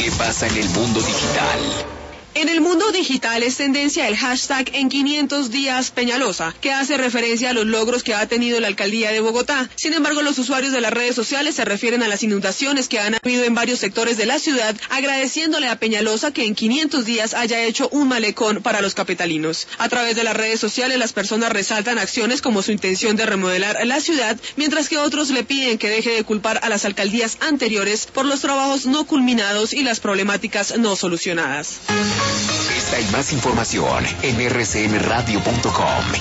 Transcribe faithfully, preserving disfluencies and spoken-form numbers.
¿Qué pasa en el mundo digital? En el mundo digital es tendencia el hashtag en quinientos días Peñalosa, que hace referencia a los logros que ha tenido la alcaldía de Bogotá. Sin embargo, los usuarios de las redes sociales se refieren a las inundaciones que han habido en varios sectores de la ciudad, agradeciéndole a Peñalosa que en quinientos días haya hecho un malecón para los capitalinos. A través de las redes sociales, las personas resaltan acciones como su intención de remodelar la ciudad, mientras que otros le piden que deje de culpar a las alcaldías anteriores por los trabajos no culminados y las problemáticas no solucionadas. Esta y más información en erre ce eme radio punto com.